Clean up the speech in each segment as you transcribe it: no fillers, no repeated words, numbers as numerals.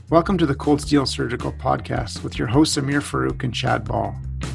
Welcome to the Cold Steel Surgical Podcast with your hosts Amir Farouk and Chad Ball.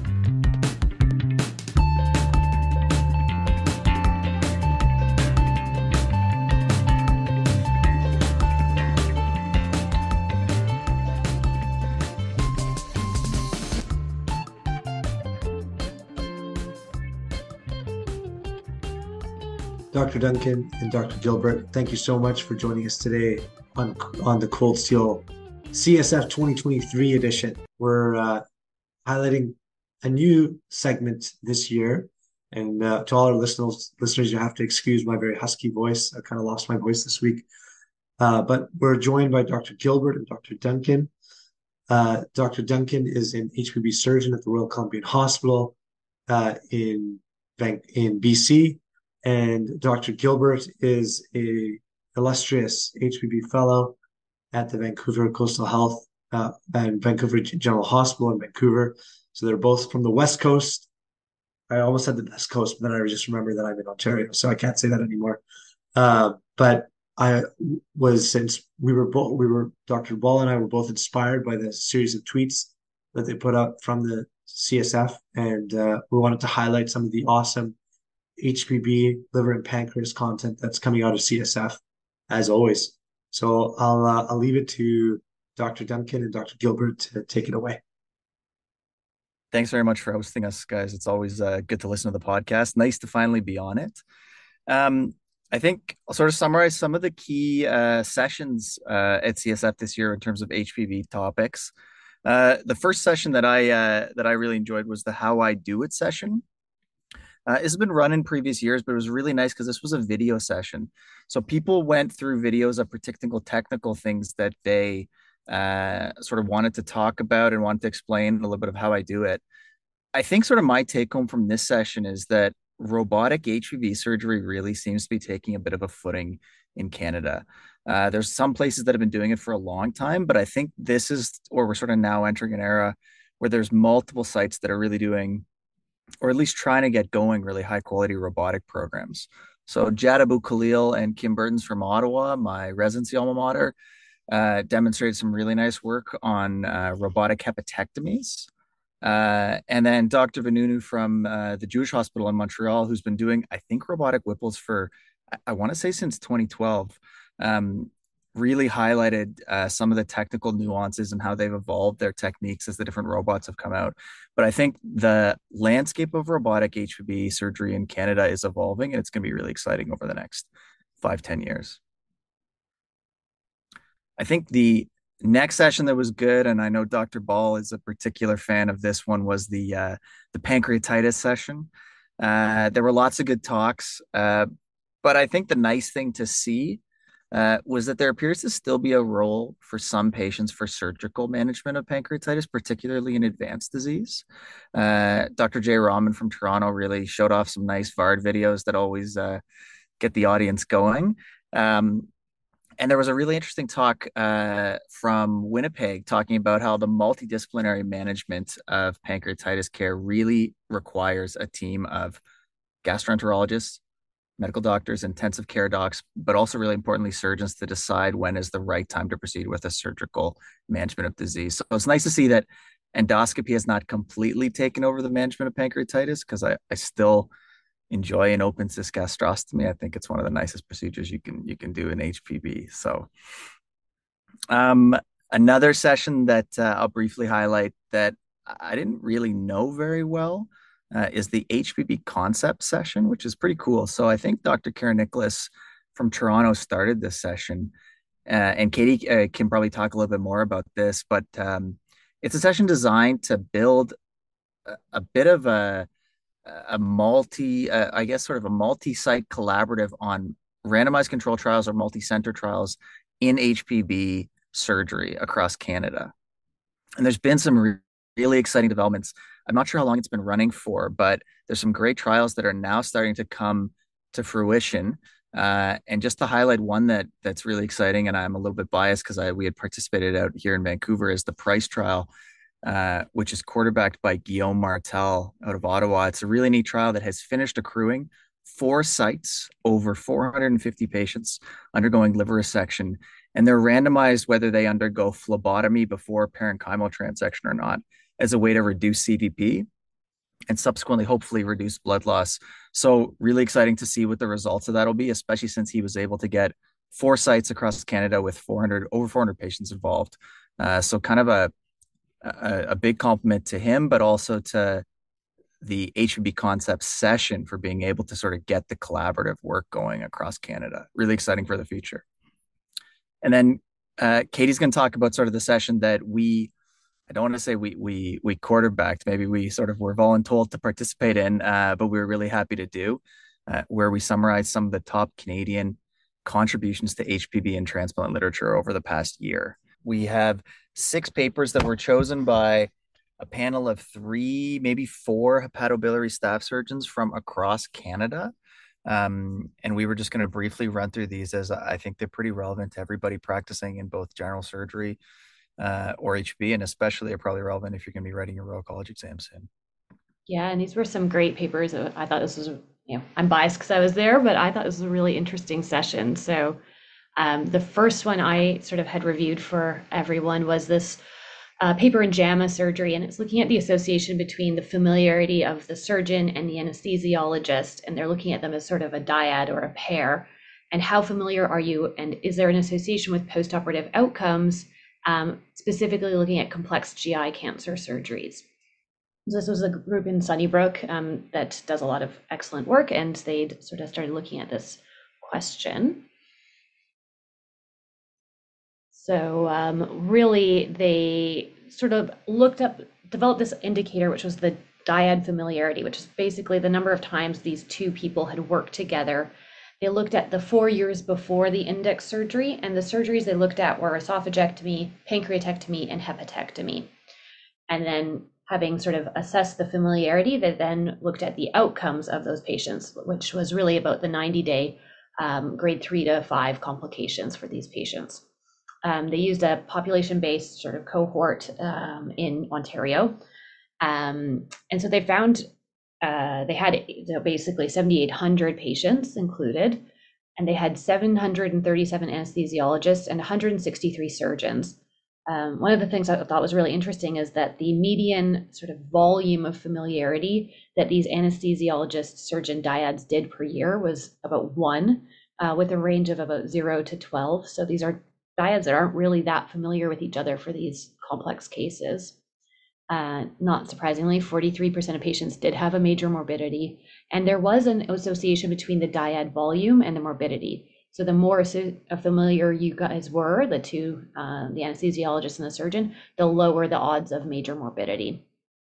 Dr. Duncan and Dr. Gilbert, thank you so much for joining us today on the Cold Steel CSF 2023 edition. We're highlighting a new segment this year. And to all our listeners, you have to excuse my very husky voice. I kind of lost my voice this week. But we're joined by Dr. Gilbert and Dr. Duncan. Dr. Duncan is an HPB surgeon at the Royal Columbian Hospital in BC. And Dr. Gilbert is a illustrious HPB fellow at the Vancouver Coastal Health and Vancouver General Hospital in Vancouver. So they're both from the West Coast. I almost said the West Coast, but then I just remembered that I'm in Ontario, so I can't say that anymore. But I was, since Dr. Ball and I were both inspired by the series of tweets that they put up from the CSF, and we wanted to highlight some of the awesome HPB, liver and pancreas content that's coming out of CSF, as always. So I'll leave it to Dr. Duncan and Dr. Gilbert to take it away. Thanks very much for hosting us, guys. It's always good to listen to the podcast. Nice to finally be on it. I think I'll sort of summarize some of the key sessions at CSF this year in terms of HPB topics. The first session that I really enjoyed was the How I Do It session. It's been run in previous years, but it was really nice because this was a video session. So people went through videos of particular technical things that they sort of wanted to talk about and wanted to explain a little bit of how I do it. I think sort of my take home from this session is that robotic HPB surgery really seems to be taking a bit of a footing in Canada. There's some places that have been doing it for a long time, but I think this is, or we're sort of now entering an era where there's multiple sites that are really doing, or at least trying to get going, really high quality robotic programs. So Jad Abu Khalil and Kim Burtons from Ottawa, my residency alma mater, demonstrated some really nice work on robotic hepatectomies. And then Dr. Vanunu from the Jewish Hospital in Montreal, who's been doing, I think, robotic Whipples for, I want to say since 2012, really highlighted some of the technical nuances and how they've evolved their techniques as the different robots have come out. But I think the landscape of robotic HPB surgery in Canada is evolving, and it's going to be really exciting over the next 5-10 years. I think the next session that was good, and I know Dr. Ball is a particular fan of this one, was the pancreatitis session. There were lots of good talks, but I think the nice thing to see was that there appears to still be a role for some patients for surgical management of pancreatitis, particularly in advanced disease. Dr. Jay Rahman from Toronto really showed off some nice VARD videos that always get the audience going. And there was a really interesting talk from Winnipeg talking about how the multidisciplinary management of pancreatitis care really requires a team of gastroenterologists, medical doctors, intensive care docs, but also really importantly, surgeons to decide when is the right time to proceed with a surgical management of disease. So it's nice to see that endoscopy has not completely taken over the management of pancreatitis, because I still enjoy an open cyst gastrostomy. I think it's one of the nicest procedures you can do in HPB. So another session that I'll briefly highlight that I didn't really know very well is the HPB concept session, which is pretty cool. So I think Dr. Karen Nicholas from Toronto started this session, and Katie can probably talk a little bit more about this, but it's a session designed to build a bit of a multi-site collaborative on randomized control trials or multi-center trials in HPB surgery across Canada. And there's been some really exciting developments. I'm not sure how long it's been running for, but there's some great trials that are now starting to come to fruition. And just to highlight one that's really exciting, and I'm a little bit biased because we had participated out here in Vancouver, is the PRICE trial, which is quarterbacked by Guillaume Martel out of Ottawa. It's a really neat trial that has finished accruing 4 sites, over 450 patients undergoing liver resection, and they're randomized whether they undergo phlebotomy before parenchymal transection or not, as a way to reduce CVP and subsequently hopefully reduce blood loss. So really exciting to see what the results of that will be, especially since he was able to get 4 sites across Canada with over 400 patients involved. So kind of a big compliment to him, but also to the HPB concept session for being able to sort of get the collaborative work going across Canada. Really exciting for the future. And then Katie's going to talk about sort of the session that I don't want to say we quarterbacked. Maybe we sort of were voluntold to participate in, but we were really happy to do, where we summarized some of the top Canadian contributions to HPB and transplant literature over the past year. We have 6 papers that were chosen by a panel of 3, maybe 4 hepatobiliary staff surgeons from across Canada. And we were just going to briefly run through these, as I think they're pretty relevant to everybody practicing in both general surgery or HB, and especially are probably relevant if you're going to be writing your Royal College exam soon. Yeah, and these were some great papers. I thought this was, I'm biased because I was there, but I thought this was a really interesting session. So the first one I sort of had reviewed for everyone was this paper in JAMA Surgery, and it's looking at the association between the familiarity of the surgeon and the anesthesiologist, and they're looking at them as sort of a dyad or a pair. And how familiar are you, and is there an association with postoperative outcomes, specifically looking at complex GI cancer surgeries? So this was a group in Sunnybrook that does a lot of excellent work, and they sort of started looking at this question. So really, they sort of developed this indicator, which was the dyad familiarity, which is basically the number of times these 2 people had worked together. They looked at the 4 years before the index surgery, and the surgeries they looked at were esophagectomy, pancreatectomy, and hepatectomy. And then, having sort of assessed the familiarity, they then looked at the outcomes of those patients, which was really about the 90-day grade 3 to 5 complications for these patients. They used a population-based sort of cohort in Ontario. And so they found they had basically 7,800 patients included, and they had 737 anesthesiologists and 163 surgeons. One of the things I thought was really interesting is that the median sort of volume of familiarity that these anesthesiologist surgeon dyads did per year was about 1, with a range of about 0 to 12. So these are dyads that aren't really that familiar with each other for these complex cases. Not surprisingly, 43% of patients did have a major morbidity, and there was an association between the dyad volume and the morbidity. So the more familiar you guys were, the 2, the anesthesiologist and the surgeon, the lower the odds of major morbidity.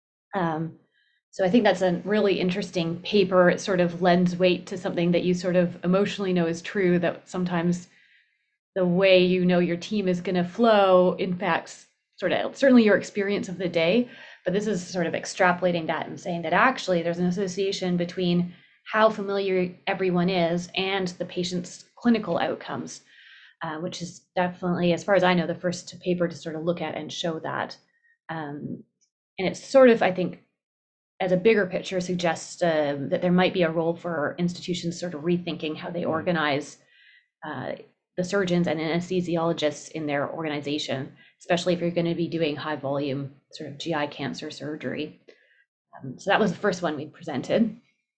So I think that's a really interesting paper. It sort of lends weight to something that you sort of emotionally know is true, that sometimes the way your team is going to flow impacts sort of certainly your experience of the day, but this is sort of extrapolating that and saying that actually there's an association between how familiar everyone is and the patient's clinical outcomes, which is definitely, as far as I know, the first paper to sort of look at and show that. And it's sort of, I think, as a bigger picture, suggests that there might be a role for institutions sort of rethinking how they organize the surgeons and anesthesiologists in their organization, especially if you're going to be doing high volume sort of GI cancer surgery. So that was the first one we presented.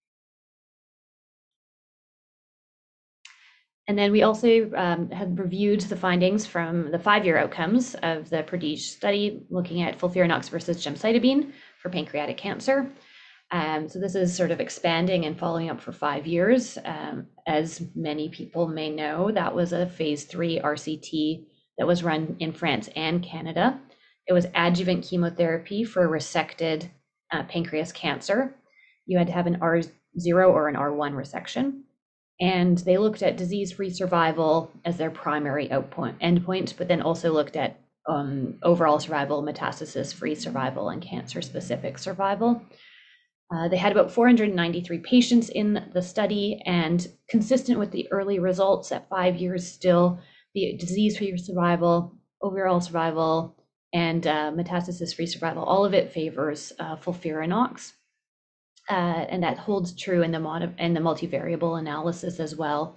And then we also had reviewed the findings from the 5-year outcomes of the PREDIGE study, looking at FOLFIRINOX versus gemcitabine for pancreatic cancer. So this is sort of expanding and following up for 5 years. As many people may know, that was a phase 3 RCT that was run in France and Canada. It was adjuvant chemotherapy for resected pancreas cancer. You had to have an R0 or an R1 resection. And they looked at disease-free survival as their primary endpoint, but then also looked at overall survival, metastasis-free survival, and cancer-specific survival. They had about 493 patients in the study, and consistent with the early results at 5 years still, the disease-free survival, overall survival, and metastasis-free survival, all of it favors FOLFIRINOX. And that holds true in the multivariable analysis as well.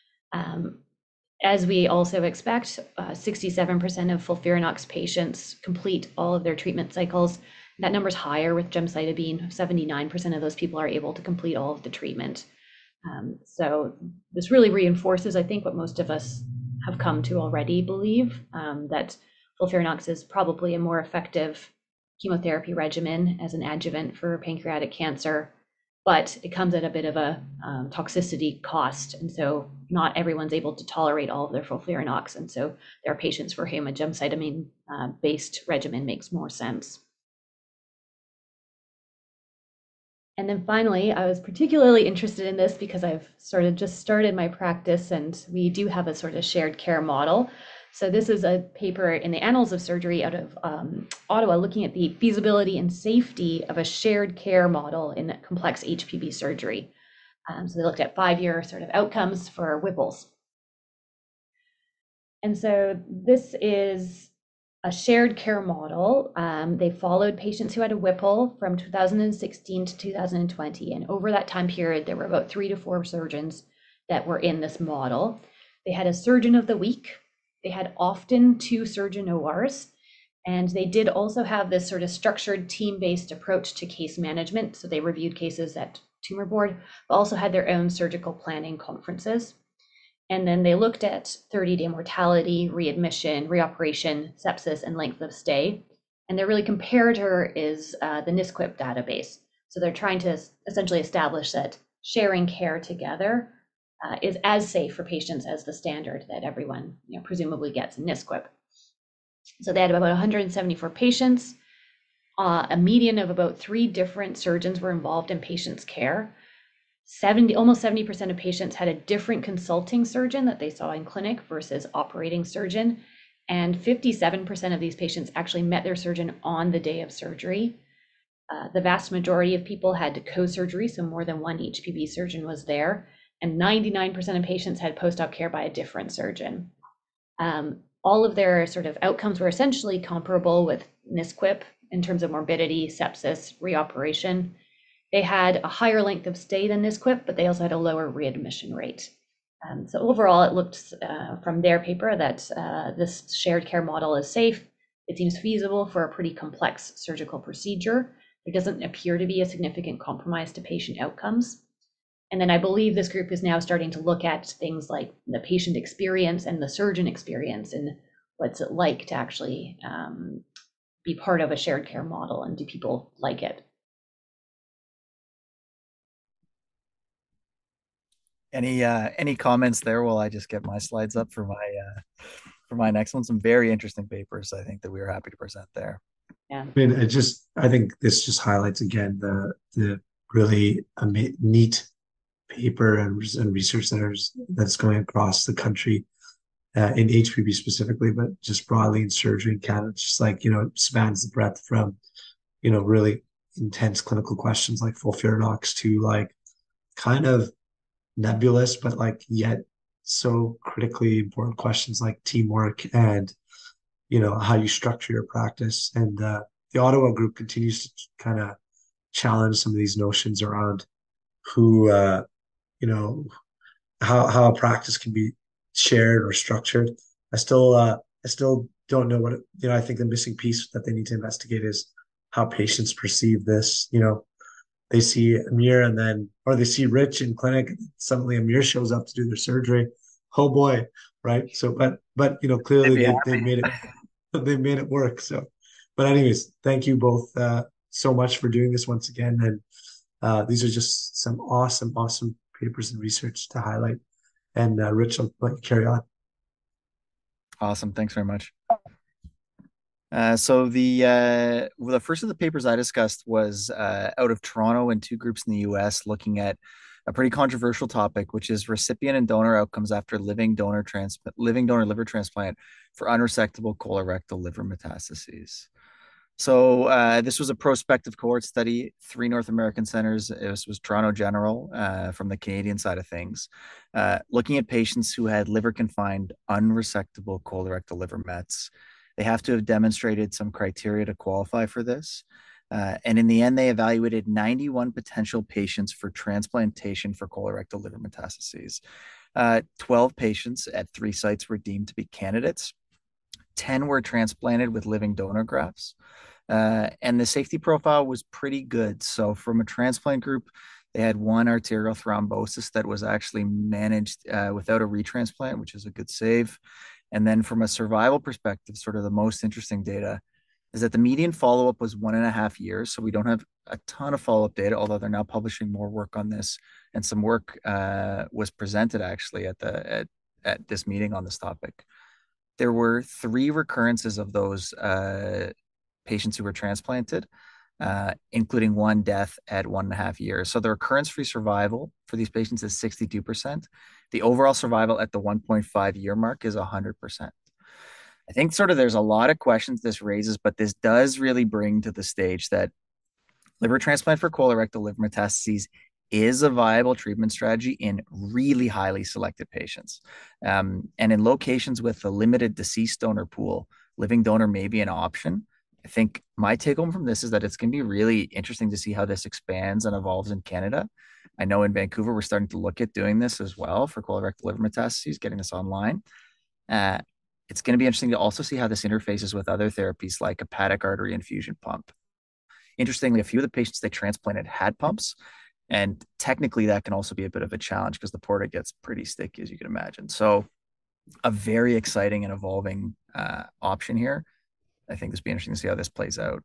As we also expect, 67% of FOLFIRINOX patients complete all of their treatment cycles. That number is higher with gemcitabine. 79% of those people are able to complete all of the treatment. So this really reinforces, I think, what most of us have come to already believe, that FOLFIRINOX is probably a more effective chemotherapy regimen as an adjuvant for pancreatic cancer, but it comes at a bit of a toxicity cost. And so not everyone's able to tolerate all of their FOLFIRINOX. And so there are patients for whom a gemcitabine based regimen makes more sense. And then finally, I was particularly interested in this because I've just started my practice, and we do have a sort of shared care model. So this is a paper in the Annals of Surgery out of Ottawa looking at the feasibility and safety of a shared care model in complex HPB surgery. So they looked at 5-year sort of outcomes for Whipple's. And so this is a shared care model. They followed patients who had a Whipple from 2016 to 2020. And over that time period, there were about 3 to 4 surgeons that were in this model. They had a surgeon of the week. They had often 2 surgeon ORs. And they did also have this sort of structured team-based approach to case management. So they reviewed cases at tumor board, but also had their own surgical planning conferences. And then they looked at 30-day mortality, readmission, reoperation, sepsis, and length of stay. And their really comparator is the NSQIP database. So they're trying to essentially establish that sharing care together is as safe for patients as the standard that everyone presumably gets in NSQIP. So they had about 174 patients. A median of about 3 different surgeons were involved in patients' care. Almost 70% of patients had a different consulting surgeon that they saw in clinic versus operating surgeon. And 57% of these patients actually met their surgeon on the day of surgery. The vast majority of people had co-surgery, so more than one HPB surgeon was there. And 99% of patients had post-op care by a different surgeon. All of their sort of outcomes were essentially comparable with NSQIP in terms of morbidity, sepsis, reoperation. They had a higher length of stay than NSQIP, but they also had a lower readmission rate. So overall, it looked from their paper that this shared care model is safe. It seems feasible for a pretty complex surgical procedure. There doesn't appear to be a significant compromise to patient outcomes. And then I believe this group is now starting to look at things like the patient experience and the surgeon experience and what's it like to actually be part of a shared care model, and do people like it? Any comments there while I just get my slides up for my next one? Some very interesting papers, I think, that we are happy to present there. Yeah. I mean, I think this just highlights again the really neat paper and research that's going across the country in HPB specifically, but just broadly in surgery in Canada. It's just like, it spans the breadth from, really intense clinical questions like FOLFIRINOX to like kind of nebulous, but like yet so critically important questions like teamwork and, how you structure your practice. And the Ottawa group continues to kind of challenge some of these notions around who, how a practice can be shared or structured. I still don't know what I think the missing piece that they need to investigate is how patients perceive this. They see Amir or they see Rich in clinic, and suddenly Amir shows up to do their surgery. Oh boy, right? So, but clearly they made it work. So, but anyways, thank you both so much for doing this once again. And these are just some awesome papers and research to highlight. And Rich, I'll let you carry on. Awesome. Thanks very much. So the first of the papers I discussed was out of Toronto and 2 groups in the US looking at a pretty controversial topic, which is recipient and donor outcomes after living donor liver transplant for unresectable colorectal liver metastases. So this was a prospective cohort study, 3 North American centers. This was Toronto General from the Canadian side of things, looking at patients who had liver confined unresectable colorectal liver mets. They have to have demonstrated some criteria to qualify for this. And in the end, they evaluated 91 potential patients for transplantation for colorectal liver metastases. 12 patients at 3 sites were deemed to be candidates. 10 were transplanted with living donor grafts. And the safety profile was pretty good. So from a transplant group, they had 1 arterial thrombosis that was actually managed without a retransplant, which is a good save. And then from a survival perspective, sort of the most interesting data is that the median follow-up was 1.5 years. So we don't have a ton of follow-up data, although they're now publishing more work on this. And some work was presented actually at this meeting on this topic. There were 3 recurrences of those patients who were transplanted, including 1 death at 1.5 years. So the recurrence-free survival for these patients is 62%. The overall survival at the 1.5-year mark is 100%. I think sort of there's a lot of questions this raises, but this does really bring to the stage that liver transplant for colorectal liver metastases is a viable treatment strategy in really highly selected patients. And in locations with a limited deceased donor pool, living donor may be an option. I think my take home from this is that it's going to be really interesting to see how this expands and evolves in Canada. I know in Vancouver, we're starting to look at doing this as well for colorectal liver metastases, getting this online. It's going to be interesting to also see how this interfaces with other therapies like a hepatic artery infusion pump. Interestingly, a few of the patients they transplanted had pumps, and technically that can also be a bit of a challenge because the porta gets pretty sticky, as you can imagine. So a very exciting and evolving option here. I think this will be interesting to see how this plays out.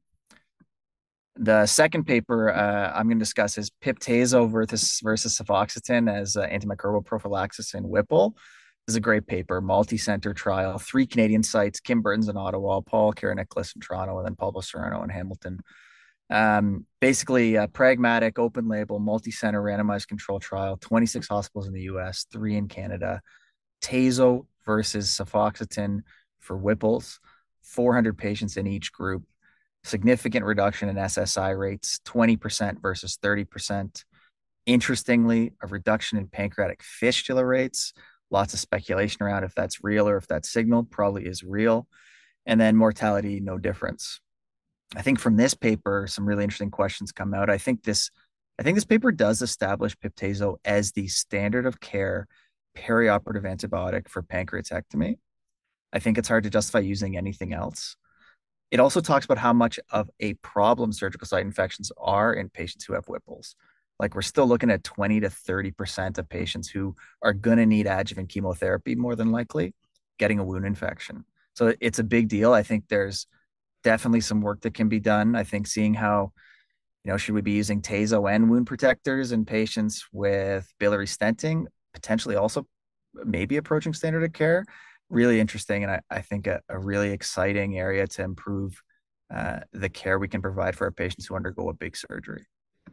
The second paper I'm going to discuss is Pip/Tazo versus cefoxitin as antimicrobial prophylaxis in Whipple. This is a great paper, multi-center trial, 3 Canadian sites, Kim Burton's in Ottawa, Paul Karaniclis in Toronto, and then Pablo Serrano in Hamilton. Basically a pragmatic, open label, multi-center randomized control trial, 26 hospitals in the US, 3 in Canada. Tazo versus cefoxitin for Whipples, 400 patients in each group. Significant reduction in SSI rates, 20% versus 30%. Interestingly, a reduction in pancreatic fistula rates. Lots of speculation around if that's real or if that signal probably is real. And then mortality, no difference. I think from this paper, some really interesting questions come out. I think this paper does establish Pip/Tazo as the standard of care perioperative antibiotic for pancreatectomy. I think it's hard to justify using anything else. It also talks about how much of a problem surgical site infections are in patients who have Whipples. Like we're still looking at 20 to 30% of patients who are going to need adjuvant chemotherapy, more than likely, getting a wound infection. So it's a big deal. I think there's definitely some work that can be done. I think seeing how, should we be using Tazo and wound protectors in patients with biliary stenting, potentially also maybe approaching standard of care. Really interesting. And I think a really exciting area to improve the care we can provide for our patients who undergo a big surgery.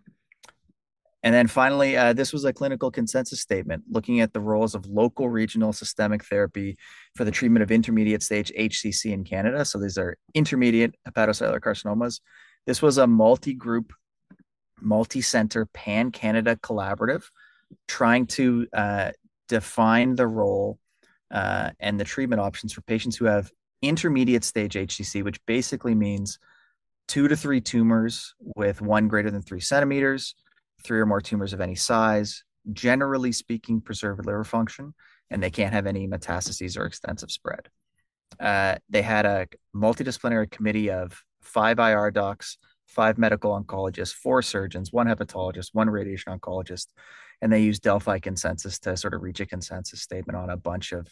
And then finally, this was a clinical consensus statement looking at the roles of local regional systemic therapy for the treatment of intermediate stage HCC in Canada. So these are intermediate hepatocellular carcinomas. This was a multi-group, multi-center, pan-Canada collaborative trying to define the role and the treatment options for patients who have intermediate stage HCC, which basically means 2 to 3 tumors with 1 greater than 3 centimeters, 3 or more tumors of any size, generally speaking, preserved liver function, and they can't have any metastases or extensive spread. They had a multidisciplinary committee of 5 IR docs, 5 medical oncologists, 4 surgeons, 1 hepatologist, 1 radiation oncologist, and they used Delphi consensus to sort of reach a consensus statement on a bunch of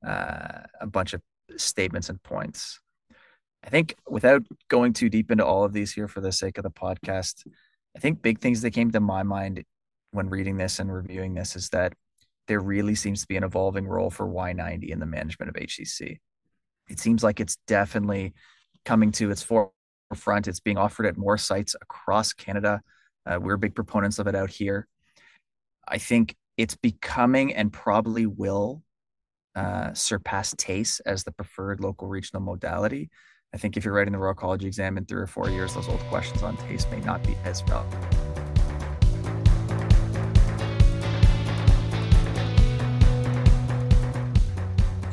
statements and points. I think without going too deep into all of these here for the sake of the podcast, I think big things that came to my mind when reading this and reviewing this is that there really seems to be an evolving role for Y90 in the management of HCC. It seems like it's definitely coming to its forefront. It's being offered at more sites across Canada. We're big proponents of it out here. I think it's becoming and probably will surpass TACE as the preferred local regional modality. I think if you're writing the Royal College exam in 3 or 4 years, those old questions on TACE may not be as relevant.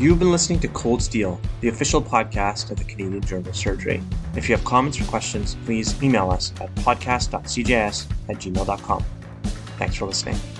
You've been listening to Cold Steel, the official podcast of the Canadian Journal of Surgery. If you have comments or questions, please email us at podcast.cjs@gmail.com. Thanks for listening.